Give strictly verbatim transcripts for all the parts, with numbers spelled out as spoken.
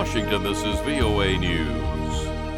Washington, this is V O A News.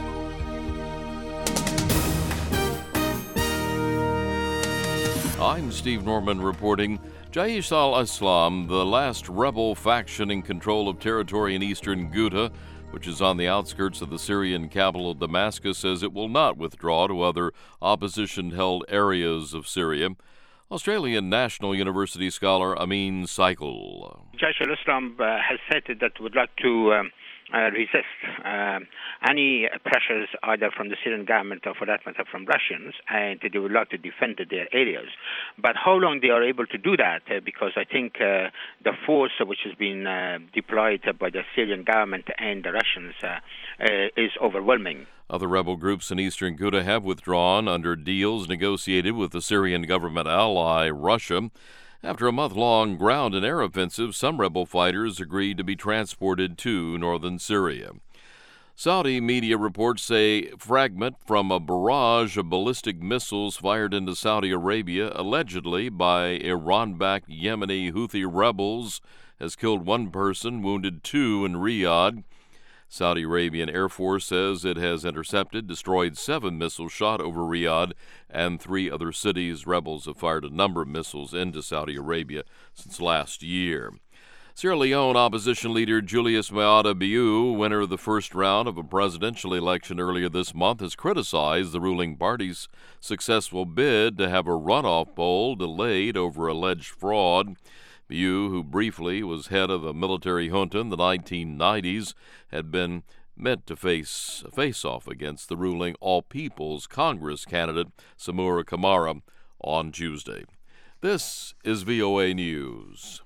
I'm Steve Norman reporting. Jaish al-Islam, the last rebel faction in control of territory in eastern Ghouta, which is on the outskirts of the Syrian capital Damascus, says it will not withdraw to other opposition-held areas of Syria. Australian National University scholar Amin Saikul. Jaish al-Islam uh, has said that it would like to um, uh, resist uh, any pressures either from the Syrian government or, for that matter, from Russians, and they would like to defend their areas. But how long they are able to do that, uh, because I think uh, the force which has been uh, deployed by the Syrian government and the Russians uh, uh, is overwhelming. Other rebel groups in eastern Ghouta have withdrawn under deals negotiated with the Syrian government ally Russia. After a month-long ground and air offensive, some rebel fighters agreed to be transported to northern Syria. Saudi media reports say fragment from a barrage of ballistic missiles fired into Saudi Arabia, allegedly by Iran-backed Yemeni Houthi rebels, has killed one person, wounded two in Riyadh. Saudi Arabian Air Force says it has intercepted, destroyed seven missiles shot over Riyadh and three other cities. Rebels have fired a number of missiles into Saudi Arabia since last year. Sierra Leone opposition leader Julius Maada Bio, winner of the first round of a presidential election earlier this month, has criticized the ruling party's successful bid to have a runoff poll delayed over alleged fraud. Bio, who briefly was head of a military junta in the nineteen nineties, had been meant to face a face-off against the ruling All People's Congress candidate Samura Kamara on Tuesday. This is V O A News.